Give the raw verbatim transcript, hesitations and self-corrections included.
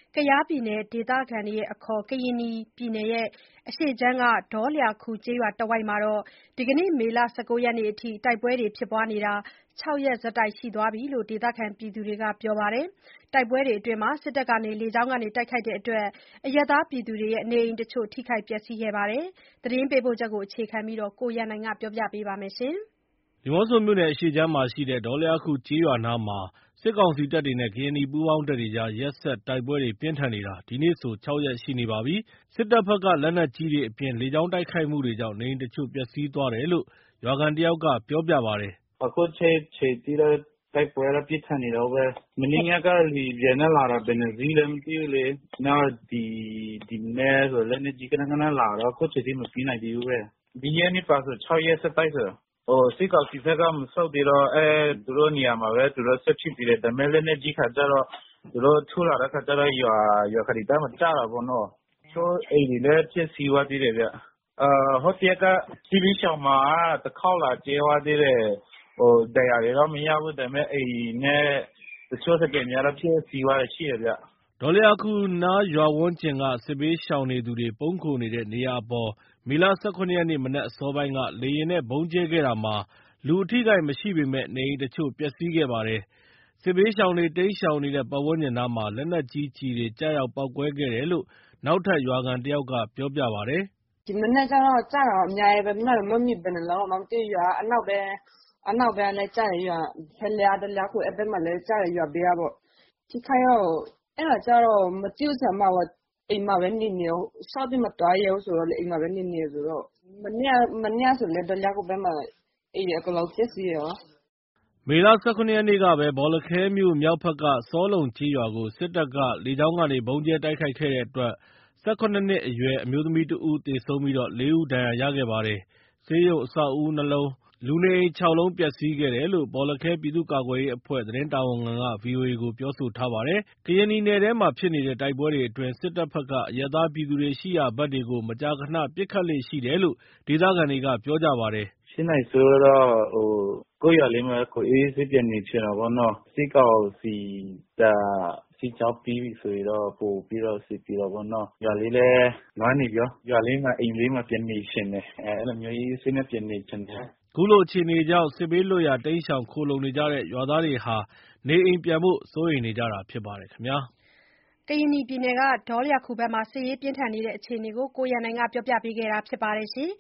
ကယားပြည်နယ်ဒေသခံတွေအခေါ် ကရင်နီပြည်နယ်ရဲ့အရှေ့ခြမ်းက ဒေါလျာခူကျေးရွာတဝိုက်မှာ ဒီကနေ့ မေလ ၁၉ ရက်အထိ တိုက်ပွဲတွေဖြစ်နေတာ ၆ ရက်ဆက်တိုက်ရှိသွားပြီလို့ ဒေသခံတွေက ပြောပါတယ်။ တိုက်ပွဲတွေအတွင်း စစ်တပ်က လေကြောင်းကနေ တိုက်ခိုက်တဲ့အတွက် အရပ်သားနေအိမ်တချို့ ထိခိုက်ပျက်စီးခဲ့ပါတယ်။ သတင်းပေးပို့ချက်ကို အခြေခံပြီး ကိုရန်နိုင်က ပြောပြပါမယ်။ဒီးမော့ဆိုမြို့နယ်အရှေ့ခြမ်းမှာရှိတဲ့ ဒေါလျာခူကျေးရွာနားမှာ စစ်ကောင်စီတပ်တွေနဲ့ ကရင်နီပူးပေါင်းတပ်တွေကြား ရက်ဆက်တိုက်ပွဲတွေပြင်းထန်နေတာ ဒီနေ့ဆို ၆ ရက်ရှိနေပါပြီ။ စစ်တပ်ဘက်က လက်နက်ကြီးတွေအပြင် လေကြောင်းတိုက်ခိုက်မှုတွေကြောင့် နေအိမ်တချို့ ပျက်စီးသွားတယ်လို့ ရွာခံတယောက်က ပြောပြပါတယ်။ “အခုချိန်ထိတော့ တိုက်ပွဲတော့ ပြင်းထန်နေတုန်းပဲ။ မနေ့ညက လေယာဉ်ပျံနဲ့လာတာ ဘယ်နှစ်စီးလဲမသိဘူးလေ။ နောက်ဒီဒီမနက်ဆို လက်နက်ကြီး ခနခနလာတော့ အခုချိန်ထိ မပြီးနိုင်သေးဘူးပဲ။ ဒီရက်နဲ့ပါဆို ၆ ရက်ဆက်တိုက်ဆို။ စစ်ကောင်စီဘက်က မဆုတ်သေးတော့ သူတို့နေရာမှာပဲ သူတို့ဆက်ဖြစ်သေးတယ်။ ဒါပေမယ့် လက်နက်ကြီးခါကျတော့ သူတို့ထုလာတဲ့ခါကျတော့ ရွာရွာခုတင်ဘက်မှာကျတာပေါ့နော်။ တချို့အိမ်တွေလည်း ပျက်စီးသွားသေးတယ်ဗျ။ ဟိုတရက်က စစ်ဘေးရှောင်မှာ တခေါက်လာကြဲသွားသေးတယ်။ ဒဏ်ရာတွေတော့ မရဘူး။ ဒါပေမယ့် အိမ်နဲ့ တချို့ဆိုင်ကယ်များတော့ ပျက်စီးသွားတာရှိတယ်ဗျ။ ” ဒေါလျာခူနားရွာဝန်းကျင်က စစ်ဘေးရှောင်နေသူတွေ ပုန်းခိုနေတဲ့နေရာအပေါ် မေလ ၁၇ ရက်နေ့ မနက်အစောပိုင်းက လေယာဉ်နဲ့ ဗုံးကြဲခဲ့တာမှာ လူအထိအခိုက်မရှိပေမယ့် နေအိမ်တချို့ ပျက်စီးခဲ့ပါတယ်။ စစ်ဘေးရှောင်တွေ တိမ်းရှောင်နေတဲ့ ပတ်ဝန်းကျင်နားမှာ လက်နက်ကြီးကျည်တွေ ကျရောက်ပေါက်ကွဲခဲ့တယ်လို့ နောက်ထပ်ရွာခံတယောက်က ပြောပြပါတယ်။ “ဒီမနက်ကျတော့ ကျတာအများကြီးပဲ။ မှတ်တောင်မမှီ ဘယ်နှစ်လုံးတော့မသိဘူး။ ရွာအနောက်ဘက် အနောက်ဘက်ကလည်းကျတယ်။ ရွာဖက်လျား ဒေါလျာခူ အဲ့ဘက်မှာလည်းကျတယ် ရွာဘေးကပေါ့။ ထိခိုက်တော့ အဲ့ဒါကျတော့ မသိဘူး။ အိမ်မှာပဲနေနေတယ်။ ရှောက်ပြီးမသွားရဲဘူးဆိုတော့လေ အိမ်မှာပဲနေနေတယ်ဆိုတော့။ မနေ့က မနေ့ကဆိုလည်း ဒေါလျာခူဘက်မှာ အိမ်တွေအကုန်လုံးပျက်စီးတယ်ရော။ ” မေလ ၁၇ ရက်နေ့ကပဲ ဘောလခဲမြို့မြောက်ဘက်က ဆောလုံကျေးရွာကို စစ်တပ်က လေကြောင်းကနေ ဗုံးကြဲတိုက်ခိုက်ခဲ့တဲ့အတွက် ၁၇ နှစ်အရွယ် အမျိုးသမီးတဦးသေဆုံးပြီး ၄ ဦး ဒဏ်ရာရခဲ့ပါတယ်။ ဆေးရုံအဆောက်အဦး ၂ လုံး၊ လူနေအိမ် ၆ လုံး ပျက်စီးခဲ့တယ်လို့ ဘောလခဲပြည်သူ့ကာကွယ်ရေးအဖွဲ့ သတင်းတာဝန်ခံက ဗွီအိုအေကို ပြောဆိုထားပါတယ်။ ကရင်နီနယ်ထဲမှာဖြစ်နေတဲ့ တိုက်ပွဲတွေအတွင်း စစ်တပ်ဘက်က အရပ်သားပြည်သူတွေရှိရာဘက်တွေကို မကြာခဏ ပစ်ခတ်လေ့ရှိတယ်လို့ ဒေသခံတွေက ပြောကြပါတယ်။ “ဖြစ်နိုင်ဆိုတော့ ကိုယ့်ရွာလေးမှာ ကိုယ်အေးအေးဆေးဆေးပြန်နေချင်တာပေါ့နော်။ စစ်ကောင်စီက စစ်ကြောင်းပြီးပြီဆိုရင်တော့ ပိုပြီးတော့ အဆင်ပြေတာပေါ့နော်။ ရွာလေးလည်းနွမ်းနေပြီရော။ ရွာလေးမှာ အိမ်လေးမှာ ပြန်နေချင်တယ်။ အဲ့လိုမျိုး အေးအေးဆေးဆေးနဲ့ ပြန်နေချင်တယ်။ ” ခုလိုအခြေအနေကြောင့် စစ်ဘေးလွတ်ရာ တိမ်းရှောင်ခိုလှုံနေကြတဲ့ ရွာသားတွေဟာ နေအိမ်ပြန်ဖို့ စိုးရိမ်နေကြတာဖြစ်ပါတယ်ခင်ဗျာ။ကရင်နီပြည်နယ် ဒေါလျာခူဘက်မှာ စစ်ရေးပြင်းထန်နေတဲ့အခြေအနေကို ကိုရန်နိုင်က ပြောပြပေးခဲ့တာဖြစ်ပါတယ်။